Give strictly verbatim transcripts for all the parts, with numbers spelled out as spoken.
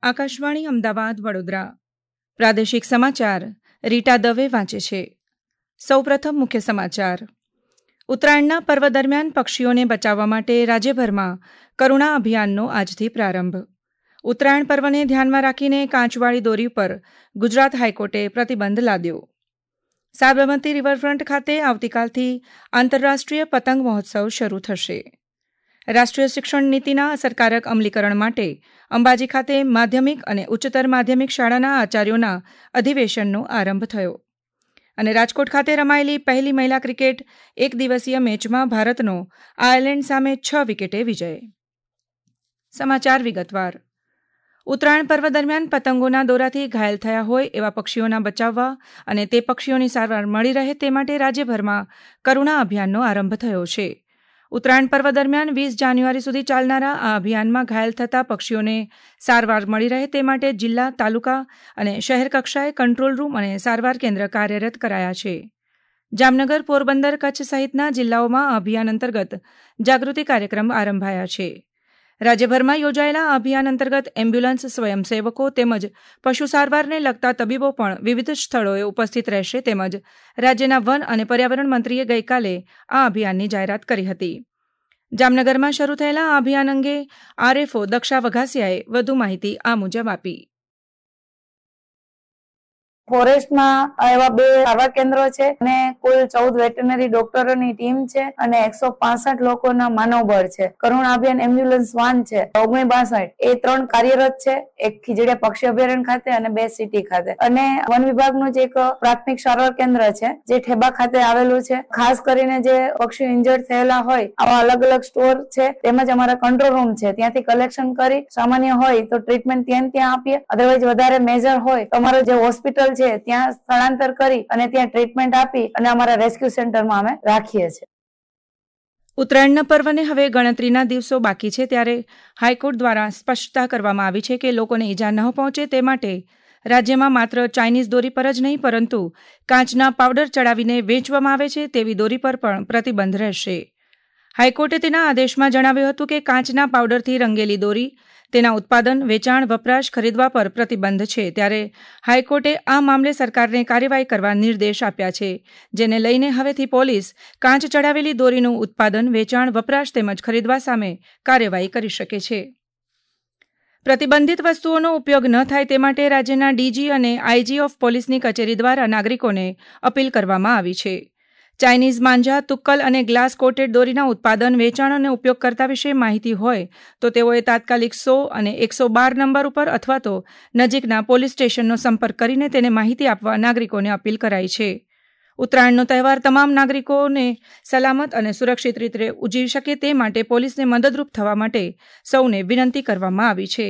આકાશવાણી અમદાવાદ વડોદરા પ્રાદેશિક સમાચાર રીટા દવે વાંચે છે. સૌપ્રથમ મુખ્ય સમાચાર. ઉત્તરાયણના પર્વ દરમિયાન પક્ષીઓને બચાવવા માટે રાજ્યભરમાં કરુણા અભિયાનનો આજથી પ્રારંભ. ઉત્તરાયણ પર્વને ધ્યાનમાં રાખીને કાચવાળી દોરી પર ગુજરાત હાઈકોર્ટે પ્રતિબંધ લાદ્યો. સાબરમતી રિવરફ્રન્ટ ખાતે આવતીકાલથી આંતરરાષ્ટ્રીય પતંગ મહોત્સવ શરૂ થશે. રાષ્ટ્રીય શિક્ષણ નીતિના અસરકારક અમલીકરણ માટે અંબાજી ખાતે માધ્યમિક અને ઉચ્ચતર માધ્યમિક શાળાના આચાર્યોના અધિવેશનનો આરંભ થયો. અને રાજકોટ ખાતે રમાયેલી પહેલી મહિલા ક્રિકેટ એક દિવસીય મેચમાં ભારતનો આયર્લેન્ડ સામે છ વિકેટે વિજય. સમાચાર વિગતવાર. ઉત્તરાયણ પર્વ દરમિયાન પતંગોના દોરાથી ઘાયલ થયા હોય એવા પક્ષીઓના બચાવવા અને તે પક્ષીઓની સારવાર મળી રહે તે માટે રાજ્યભરમાં કરુણા અભિયાનનો આરંભ થયો છે. ઉત્તરાયણ પર્વ દરમિયાન વીસ જાન્યુઆરી સુધી ચાલનારા આ અભિયાનમાં ઘાયલ થતા પક્ષીઓને સારવાર મળી રહે તે માટે જિલ્લા, તાલુકા અને શહેર કક્ષાએ કંટ્રોલ રૂમ અને સારવાર કેન્દ્ર કાર્યરત કરાયા છે. જામનગર, પોરબંદર, કચ્છ સહિતના જિલ્લાઓમાં આ અભિયાન અંતર્ગત જાગૃતિ કાર્યક્રમ આરંભાયા છે. રાજ્યભરમાં યોજાયેલા આ અભિયાન અંતર્ગત એમ્બ્યુલન્સ, સ્વયંસેવકો તેમજ પશુ સારવારને લગતા તબીબો પણ વિવિધ સ્થળોએ ઉપસ્થિત રહેશે તેમજ રાજ્યના વન અને પર્યાવરણ મંત્રીએ ગઈકાલે આ અભિયાનની જાહેરાત કરી હતી. જામનગરમાં શરૂ થયેલા આ અભિયાન અંગે આરએફઓ દક્ષા વઘાસિયાએ વધુ માહિતી આ મુજબ આપી. ફોરેસ્ટમાં એવા બે સારવાર કેન્દ્રો છે અને કુલ ચૌદ વેટરનરી ડોક્ટરોની ટીમ છે અને એકસો પાસઠ લોકોના માનવબળ છે. કરુણા અભિયાન એમ્બ્યુલન્સ વાન છે ઓગણીસ બાસઠ એ ત્રણ કાર્યરત છે, એક ખીજડીયા પક્ષી અભયારણ્ય ખાતે અને બે સિટી ખાતે. અને વન વિભાગનું જે એક પ્રાથમિક સારવાર કેન્દ્ર છે જે ઠેબા ખાતે આવેલું છે. ખાસ કરીને જે પક્ષી ઇન્જર્ડ થયેલા હોય આવા અલગ અલગ સ્ટોર છે તેમજ અમારા કંટ્રોલ રૂમ છે ત્યાંથી કલેક્શન કરી સામાન્ય હોય તો ટ્રીટમેન્ટ ત્યાં ત્યાં આપીએ, અધરવાઇઝ વધારે મેજર હોય તો અમારો જે હોસ્પિટલ છે ત્યાં સ્થળાંતર કરી અને ત્યાં ટ્રીટમેન્ટ આપી અને અમારા રેસ્ક્યુ સેન્ટરમાં અમે રાખીએ છીએ. ઉત્તરાયણના પર્વને હવે ગણતરીના દિવસો બાકી છે ત્યારે હાઈકોર્ટ દ્વારા સ્પષ્ટતા કરવામાં આવી છે કે લોકોને ઈજા ન પહોંચે તે માટે રાજ્યમાં માત્ર ચાઇનીઝ દોરી પર જ નહીં પરંતુ કાચના પાવડર ચડાવીને વેચવામાં આવે છે તેવી દોરી પર પણ પ્રતિબંધ રહેશે. હાઈકોર્ટે તેના આદેશમાં જણાવ્યું હતું કે કાચના પાવડરથી રંગેલી દોરી, તેના ઉત્પાદન, વેચાણ, વપરાશ, ખરીદવા પર પ્રતિબંધ છે. ત્યારે હાઈકોર્ટે આ મામલે સરકારને કાર્યવાહી કરવા નિર્દેશ આપ્યા છે, જેને લઈને હવેથી પોલીસ કાચ ચડાવેલી દોરીનું ઉત્પાદન, વેચાણ, વપરાશ તેમજ ખરીદવા સામે કાર્યવાહી કરી શકે છે. પ્રતિબંધિત વસ્તુઓનો ઉપયોગ ન થાય તે માટે રાજ્યના ડીજી અને આઈજી ઓફ પોલીસની કચેરી દ્વારા નાગરિકોને અપીલ કરવામાં આવી છે. ચાઇનીઝ માંજા, તુક્કલ અને ગ્લાસ કોટેડ દોરીના ઉત્પાદન, વેચાણ અને ઉપયોગ કરતા વિશે માહિતી હોય તો તેઓએ તાત્કાલિક સો અને એકસો બાર નંબર ઉપર અથવા તો નજીકના પોલીસ સ્ટેશનનો સંપર્ક કરીને તેને માહિતી આપવા નાગરિકોને અપીલ કરાઈ છે. ઉત્તરાયણનો તહેવાર તમામ નાગરિકોને સલામત અને સુરક્ષિત રીતે ઉજવી શકે તે માટે પોલીસને મદદરૂપ થવા માટે સૌને વિનંતી કરવામાં આવી છે.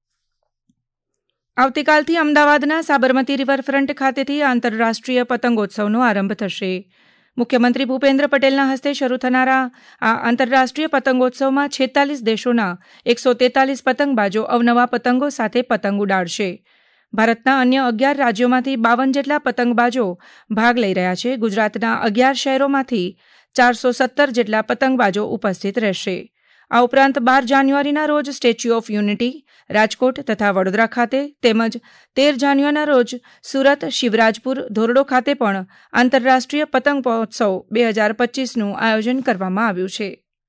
આવતીકાલથી અમદાવાદના સાબરમતી રિવરફ્રન્ટ ખાતેથી આંતરરાષ્ટ્રીય પતંગોત્સવનો આરંભ થશે. મુખ્યમંત્રી ભૂપેન્દ્ર પટેલના હસ્તે શરૂ થનારા આ આંતરરાષ્ટ્રીય પતંગોત્સવમાં છેતાલીસ દેશોના એકસો તેતાલીસ પતંગબાજો અવનવા પતંગો સાથે પતંગ ઉડાડશે. ભારતના અન્ય અગિયાર રાજ્યોમાંથી બાવન જેટલા પતંગબાજો ભાગ લઈ રહ્યા છે. ગુજરાતના અગિયાર શહેરોમાંથી ચારસો સત્તર જેટલા પતંગબાજો ઉપસ્થિત રહેશે. આ ઉપરાંત બાર જાન્યુઆરીના રોજ સ્ટેચ્યુ ઓફ યુનિટી, રાજકોટ તથા વડોદરા ખાતે તેમજ તેર જાન્યુઆરીના રોજ સુરત, શિવરાજપુર, ધોરડો ખાતે પણ આંતરરાષ્ટ્રીય પતંગ મહોત્સવ બે હજાર પચીસનું આયોજન કરવામાં આવ્યું છે.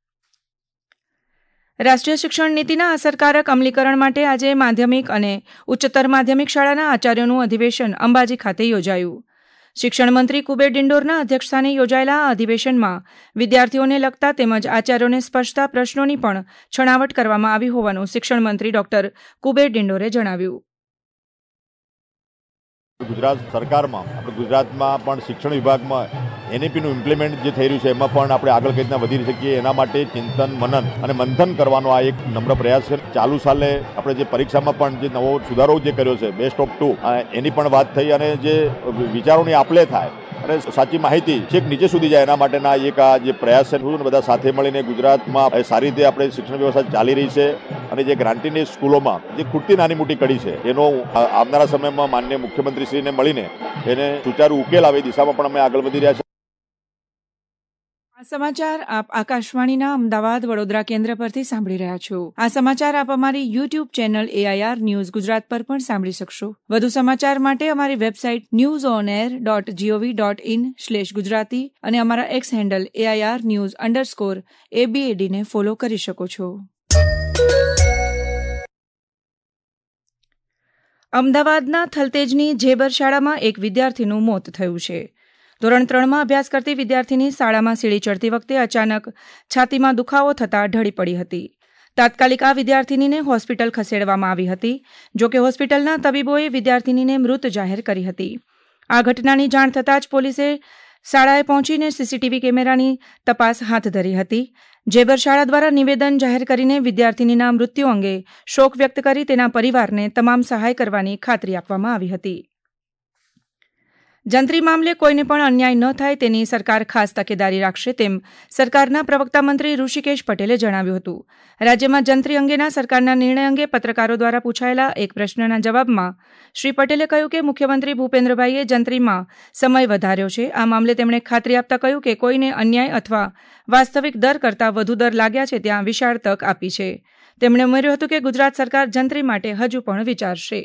રાષ્ટ્રીય શિક્ષણ નીતિના અસરકારક અમલીકરણ માટે આજે માધ્યમિક અને ઉચ્ચતર માધ્યમિક શાળાના આચાર્યોનું અધિવેશન અંબાજી ખાતે યોજાયું. શિક્ષણ મંત્રી કુબેર ડિંડોરના અધ્યક્ષસ્થાને યોજાયેલા આ અધિવેશનમાં વિદ્યાર્થીઓને લગતા તેમજ આચાર્યોને સ્પર્શતા પ્રશ્નોની પણ છણાવટ કરવામાં આવી હોવાનું શિક્ષણ મંત્રી ડોક્ટર કુબેર ડિંડોરે જણાવ્યું. ગુજરાત સરકારમાં આપણે ગુજરાતમાં પણ શિક્ષણ વિભાગમાં એનઈપીનું ઇમ્પ્લિમેન્ટ જે થઈ રહ્યું છે એમાં પણ આપણે આગળ કઈ રીતના વધી શકીએ એના માટે ચિંતન, મનન અને મંથન કરવાનો આ એક નમ્ર પ્રયાસ છે. ચાલુ સાલે આપણે જે પરીક્ષામાં પણ જે નવો સુધારો જે કર્યો છે બેસ્ટ ઓફ ટુ એની પણ વાત થઈ અને જે વિચારોની આપલે થાય અને સાચી માહિતી છેક નીચે સુધી જાય એના માટેના એક આ જે પ્રયાસ છે બધા સાથે મળીને ગુજરાતમાં સારી રીતે આપણે શિક્ષણ વ્યવસ્થા ચાલી રહી છે અને જે ગ્રાન્ટીની સ્કૂલોમાં જે ખૂટતી નાની મોટી કડી છે એનો આવનારા સમયમાં માનનીય મુખ્યમંત્રીશ્રીને મળીને એને સુચારુ ઉકેલ આવે એ દિશામાં પણ અમે આગળ વધી રહ્યા છીએ. આ સમાચાર આપ આકાશવાણીના અમદાવાદ વડોદરા કેન્દ્ર પરથી સાંભળી રહ્યા છો. આ સમાચાર આપ અમારી YouTube channel AIR news Gujarat પર પણ સાંભળી શકશો. વધુ સમાચાર માટે અમારી website news on air dot gov dot in slash Gujarati અને અમારા X handle AIR news underscore એબીએડીને ફોલો કરી શકો છો. અમદાવાદના થલતેજની જેબર શાળામાં એક વિદ્યાર્થીનું મોત થયું છે. ધોરણ ત્રણમાં અભ્યાસ કરતી વિદ્યાર્થીની શાળામાં સીડી ચડતી વખતે અચાનક છાતીમાં દુખાવો થતાં ઢળી પડી હતી. તાત્કાલિક આ વિદ્યાર્થીનીને હોસ્પિટલ ખસેડવામાં આવી હતી. જોકે હોસ્પિટલના તબીબોએ વિદ્યાર્થીનીને મૃત જાહેર કરી હતી. આ ઘટનાની જાણ થતાં જ પોલીસે શાળાએ પહોંચીને સીસીટીવી કેમેરાની તપાસ હાથ ધરી હતી. જેબર શાળા દ્વારા નિવેદન જાહેર કરીને વિદ્યાર્થીનીના મૃત્યુ અંગે શોક વ્યક્ત કરી તેના પરિવારને તમામ સહાય કરવાની ખાતરી આપવામાં આવી હતી. જંત્રી મામલે કોઈને પણ અન્યાય ન થાય તેની સરકાર ખાસ તકેદારી રાખશે તેમ સરકારના પ્રવક્તા મંત્રી ઋષિકેશ પટેલે જણાવ્યું હતું. રાજ્યમાં જંત્રી અંગેના સરકારના નિર્ણય અંગે પત્રકારો દ્વારા પૂછાયેલા એક પ્રશ્નના જવાબમાં શ્રી પટેલે કહ્યું કે મુખ્યમંત્રી ભૂપેન્દ્રભાઈએ જંત્રીમાં સમય વધાર્યો છે. આ મામલે તેમણે ખાતરી આપતા કહ્યું કે કોઈને અન્યાય અથવા વાસ્તવિક દર કરતાં વધુ દર લાગ્યા છે ત્યાં વિશાળ તક આપી છે. તેમણે ઉમેર્યું હતું કે ગુજરાત સરકાર જંત્રી માટે હજુ પણ વિચારશે.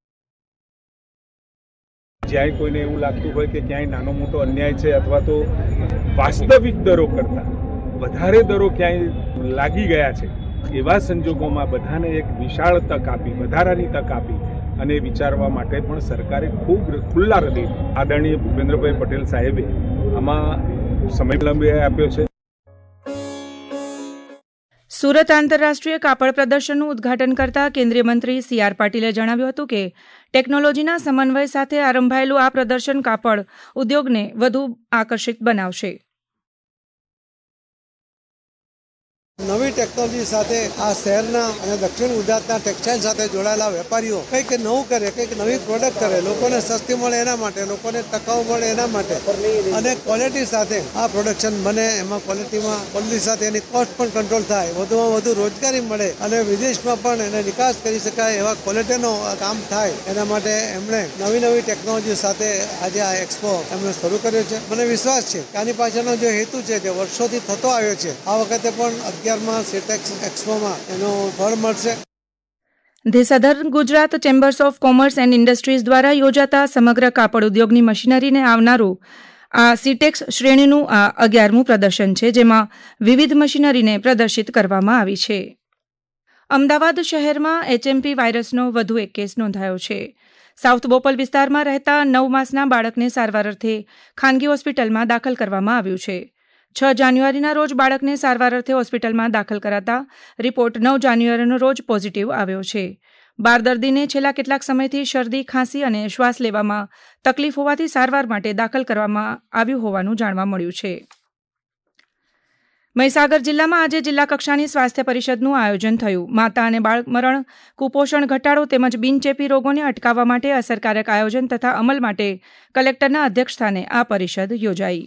જ્યાં કોઈને એવું લાગતું હોય કે ક્યાંય નાનો મોટો અન્યાય છે અથવા તો વાસ્તવિક દરો કરતાં વધારે દરો ક્યાંય લાગી ગયા છે, એવા સંજોગોમાં બધાને એક વિશાળ તક આપી, વધારાની તક આપી અને વિચારવા માટે પણ સરકારે ખૂબ ખુલ્લા હૃદય આદરણીય ભૂપેન્દ્રભાઈ પટેલ સાહેબે આમાં સમય વિલંબે આપ્યો છે. સુરત આંતરરાષ્ટ્રીય કાપડ પ્રદર્શનનું ઉદ્ઘાટન કરતા કેન્દ્રીય મંત્રી સી આર પાટીલે જણાવ્યું હતું કે ટેકનોલોજીના સમન્વય સાથે આરંભાયેલું આ પ્રદર્શન કાપડ ઉદ્યોગને વધુ આકર્ષિત બનાવશે. નવી ટેકનોલોજી સાથે આ શહેરના અને દક્ષિણ ગુજરાતના ટેક્સટાઇલ સાથે જોડાયેલા વેપારીઓ કંઈક નવું કરે, કંઈક નવી પ્રોડક્ટ કરે, લોકોને સસ્તી મળે એના માટે, લોકોને ટકાઉ મળે એના માટે અને ક્વોલિટી સાથે આ પ્રોડક્શન બને, એમાં ક્વોલિટીમાં ક્વોલિટી સાથે એની કોસ્ટ પણ કંટ્રોલ થાય, વધુમાં વધુ રોજગારી મળે અને વિદેશમાં પણ એને નિકાસ કરી શકાય એવા ક્વોલિટીનો કામ થાય એના માટે એમણે નવી નવી ટેકનોલોજી સાથે આજે આ એક્સપો એમણે શરૂ કર્યો છે. મને વિશ્વાસ છે કે આની પાછળનો જે હેતુ છે જે વર્ષોથી થતો આવ્યો છે, આ વખતે પણ the southern Gujarat chambers of commerce and industries દ્વારા યોજાતા સમગ્ર કાપડ ઉદ્યોગની મશીનરીને આવનારું આ સીટેક્સ શ્રેણીનું આ અગિયારમું પ્રદર્શન છે, જેમાં વિવિધ મશીનરીને પ્રદર્શિત કરવામાં આવી છે. અમદાવાદ શહેરમાં એચએમપી વાયરસનો વધુ એક કેસ નોંધાયો છે. સાઉથ બોપલ વિસ્તારમાં રહેતા નવ માસના બાળકને સારવાર અર્થે ખાનગી હોસ્પિટલમાં દાખલ કરવામાં આવ્યું છે. છ જાન્યુઆરીના રોજ બાળકને સારવાર અર્થે હોસ્પિટલમાં દાખલ કરાતા રિપોર્ટ નવ જાન્યુઆરીનો રોજ પોઝિટિવ આવ્યો છે. બાર દર્દીને છેલ્લા કેટલાક સમયથી શરદી, ખાંસી અને શ્વાસ લેવામાં તકલીફ હોવાથી સારવાર માટે દાખલ કરવામાં આવ્યું હોવાનું જાણવા મળ્યું છે. મહીસાગર જિલ્લામાં આજે જિલ્લા કક્ષાની સ્વાસ્થ્ય પરિષદનું આયોજન થયું. માતા અને બાળક મરણ, કુપોષણ ઘટાડો તેમજ બિનચેપી રોગોને અટકાવવા માટે અસરકારક આયોજન તથા અમલ માટે કલેક્ટરના અધ્યક્ષસ્થાને આ પરિષદ યોજાઈ.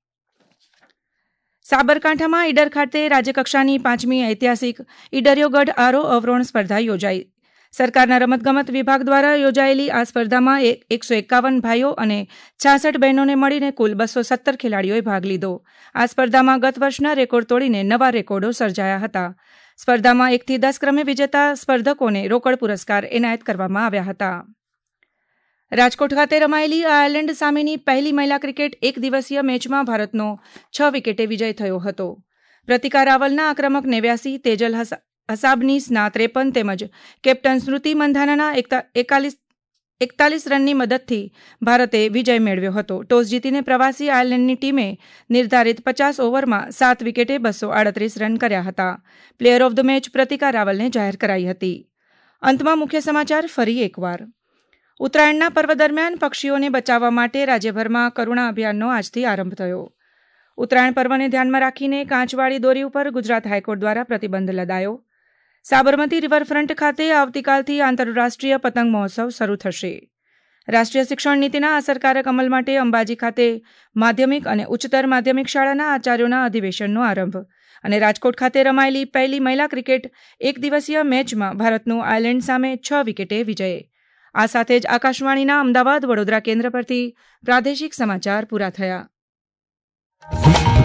સાબરકાંઠામાં ઈડર ખાતે રાજ્યકક્ષાની પાંચમી ઐતિહાસિક ઈડરિયો ગઢ આરો અવરોહણ સ્પર્ધા યોજાઈ. સરકારના રમતગમત વિભાગ દ્વારા યોજાયેલી આ સ્પર્ધામાં એકસો એકાવન ભાઈઓ અને છાસઠ બહેનોને મળીને કુલ બસો સત્તર ખેલાડીઓએ ભાગ લીધો. આ સ્પર્ધામાં ગત વર્ષના રેકોર્ડ તોડીને નવા રેકોર્ડો સર્જાયા હતા. સ્પર્ધામાં એકથી દસ ક્રમે વિજેતા સ્પર્ધકોને રોકડ પુરસ્કાર એનાયત કરવામાં આવ્યા હતા. રાજકોટ ખાતે રમાયેલી આયર્લેન્ડ સામેની પહેલી મહિલા ક્રિકેટ એક દિવસીય મેચમાં ભારતનો છ વિકેટે વિજય થયો હતો. પ્રતિકા રાવલના આક્રમક નેવ્યાસી, તેજલ હસાબનીસના ત્રેપન તેમજ કેપ્ટન સ્મૃતિ મંધાનાના એકાલીસ એકતાલીસ રનની મદદથી ભારતે વિજય મેળવ્યો હતો. ટોસ જીતીને પ્રવાસી આયર્લેન્ડની ટીમે નિર્ધારિત પચાસ ઓવરમાં સાત વિકેટે બસો આડત્રીસ રન કર્યા હતા. Player of the match Pratika રાવલને જાહેર કરાઈ હતી. અંતમાં મુખ્ય સમાચાર ફરી એકવાર. ઉત્તરાયણના પર્વ દરમિયાન પક્ષીઓને બચાવવા માટે રાજ્યભરમાં કરુણા અભિયાનનો આજથી આરંભ થયો. ઉત્તરાયણ પર્વને ધ્યાનમાં રાખીને કાંચવાળી દોરી ઉપર ગુજરાત હાઈકોર્ટ દ્વારા પ્રતિબંધ લદાયો. સાબરમતી રિવરફ્રન્ટ ખાતે આવતીકાલથી આંતરરાષ્ટ્રીય પતંગ મહોત્સવ શરૂ થશે. રાષ્ટ્રીય શિક્ષણ નીતિના અસરકારક અમલ માટે અંબાજી ખાતે માધ્યમિક અને ઉચ્ચતર માધ્યમિક શાળાના આચાર્યોના અધિવેશનનો આરંભ. અને રાજકોટ ખાતે રમાયેલી પહેલી મહિલા ક્રિકેટ એક દિવસીય મેચમાં ભારતનું આયર્લેન્ડ સામે છ વિકેટે વિજય. આ સાથે જ આકાશવાણીના અમદાવાદ વડોદરા કેન્દ્ર પરથી પ્રાદેશિક સમાચાર પૂરા થયા.